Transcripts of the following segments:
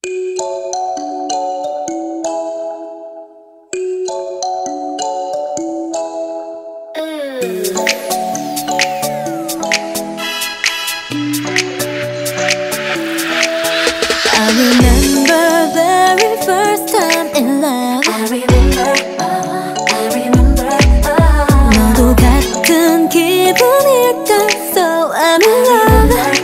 너도 같은 기분일까? So I'm in love.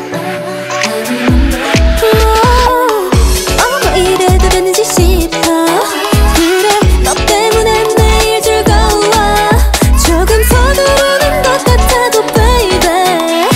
뭐 이래도 되는지 싶어. 그래 너 때문에 매일 즐거워. 조금 서두르는 것 같아도 baby.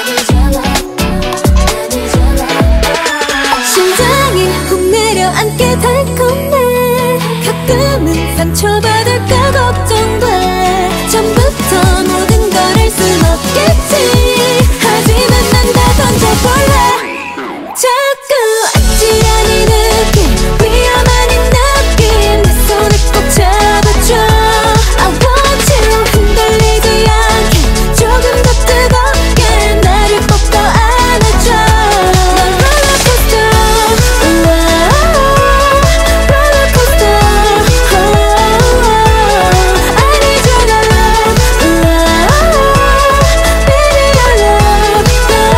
심장이 훅 내려앉게 달콤해. 가끔은 상처받을까 걱정돼. 처음부터 모든 걸 할 순 없겠지. 하지만 난 다 던져볼래. 자꾸 아찔한 이 느낌, 위험한 이 느낌. 내 손을 꼭 잡아줘. I want you. 흔들리지 않게 조금 더 뜨겁게 나를 꼭 더 안아줘. 난 롤러코스터, 롤러코스터. I need your love, baby your love.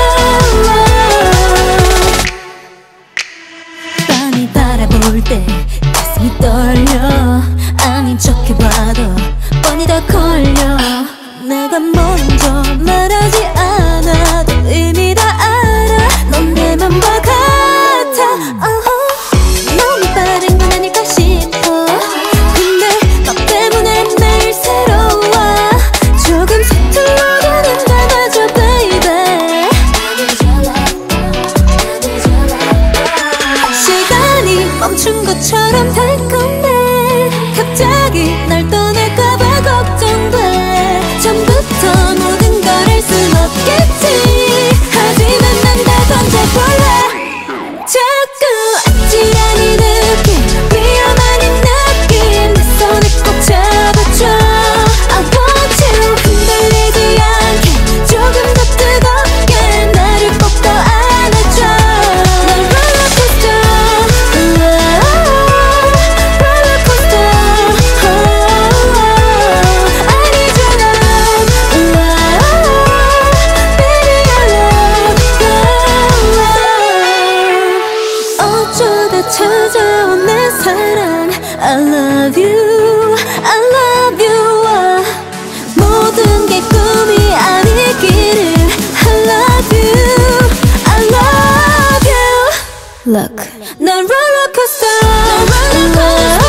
빤히 바라볼 때 가슴이 떨려. 아닌 척해봐도 뻔히 다 걸려. 내가 먼저 말하지 않아도 이미 다 알아. 넌 내 맘과 같아. 너무 빠른 건 아닐까 싶어. 근데 너 때문에 매일 새로워. 조금 서툴러도 난 담아줘 baby. 시간이 멈춘 것처럼 달콤해. 갑자기 날 떠날까봐 걱정돼. 처음부터 모든 걸 할 순 없겠지. 하지만 난 다 던져볼래. 자꾸 아찔한 이 느낌, 위험한 이 느낌. 내 손을 꼭 잡아줘. I want you. 흔들리지 않게 조금 더 뜨겁게 나를 꼭 더 안아줘. 난 롤러코스터, 롤러코스터. I need your love, baby your love. 어쩌다 찾아온 내 사랑. I love you, I love you. 모든 게 꿈이 아니기를. I love you, I love you. Look, 난 롤러코스터, 롤러코스터.